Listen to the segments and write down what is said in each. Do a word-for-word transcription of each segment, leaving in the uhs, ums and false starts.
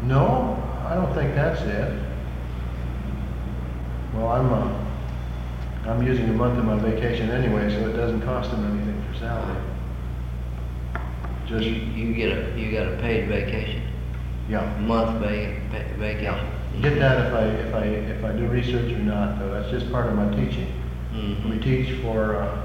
No, I don't think that's it. Well, I'm, uh, I'm using a month of my vacation anyway, so it doesn't cost them anything for salary. You, Just, you get a, you got a paid vacation, yeah. month va- va- vacation. Get that if I, if I, if I do research or not, though, that's just part of my teaching. Mhm. We teach for, uh,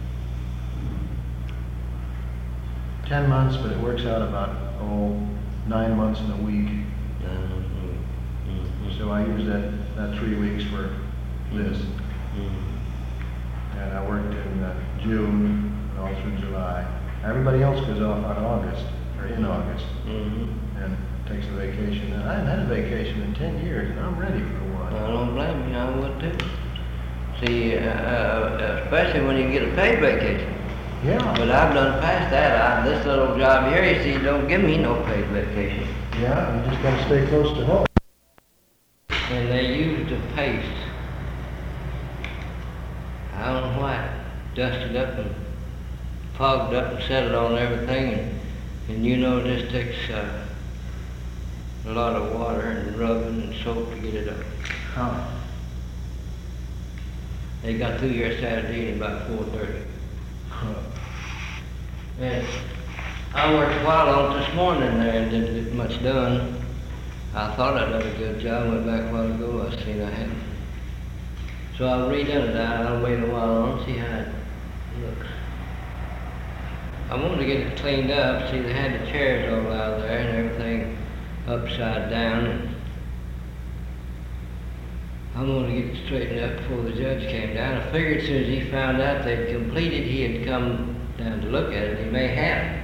ten months, but it works out about, oh, nine months in a week. Mhm. Mhm. So I use that, that three weeks for this. Mhm. And I worked in uh, June and all through July. Everybody else goes off on August, or in August, Mhm. and takes a vacation. And I haven't had a vacation in ten years, and I'm ready for one. I don't blame you, I would too. See, uh, uh, especially when you get a paid vacation. Yeah, But I've done past that. I, this little job here, you see, don't give me no paid vacation. yeah, you just gotta stay close to home. And they use the paste. I don't know why, dusted up and fogged up and settled on everything. And, and you know this takes uh, a lot of water and rubbing and soap to get it up. Huh. They got through here Saturday at about four thirty. Huh. And I worked a while on it this morning there and didn't get much done. I thought I'd done a good job, went back a while ago, I seen I hadn't. So I redone it, I'll wait a while and see how it looks. I wanted to get it cleaned up, see they had the chairs all out there and everything upside down. And I wanted to get it straightened up before the judge came down. I figured as soon as he found out they'd completed, he'd come down to look at it. He may have.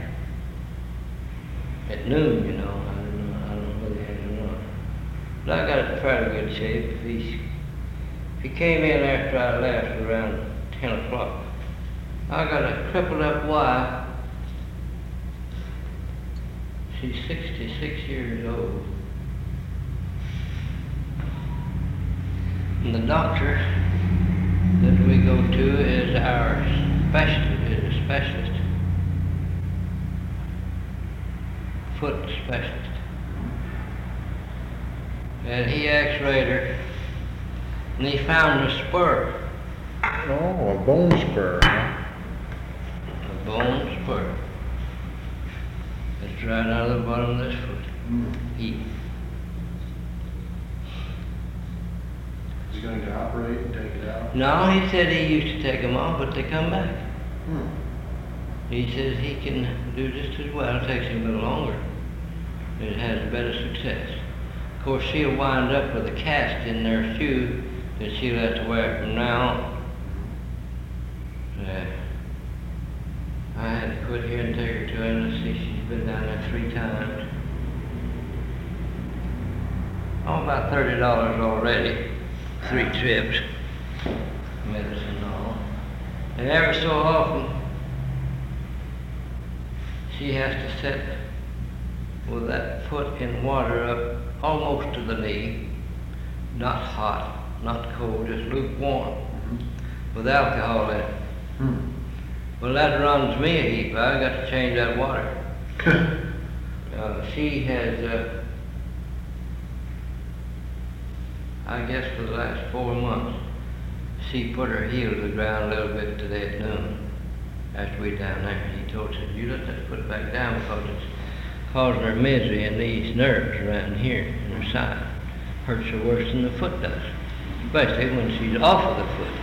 At noon, you know. I don't know, I don't know whether he had it or not. But I got it in fairly good shape. If he, if he came in after I left around ten o'clock, I got a crippled up wife. She's sixty-six years old. And the doctor that we go to is our specialist, is a specialist. Foot specialist. And he x-rayed her, and he found a spur, Oh, a bone spur, huh? a bone spur. It's right out of the bottom of this foot. Mm. He, Is he going to operate and take it out? no, he said he used to take them off, but they come back. Hmm. He says he can do just as well. It takes him a little longer. It has better success. Of course, she'll wind up with a cast in their shoe that she'll have to wear from now on. Uh, I had to quit here and take her to her. Let's see, she's been down there three times. Oh, about thirty dollars already. Three trips. Medicine and all. And every so often, she has to sit with that foot in water up almost to the knee, not hot, not cold, just lukewarm, mm-hmm. with alcohol in it. Hmm. Well, that runs me a heap. I got to change that water. uh, she has, uh, I guess for the last four months, she put her heel to the ground a little bit today at noon. After we down there, he told her, you just have to put it back down because it's causing her misery in these nerves around here in her side. Hurts her worse than the foot does, especially when she's off of the foot.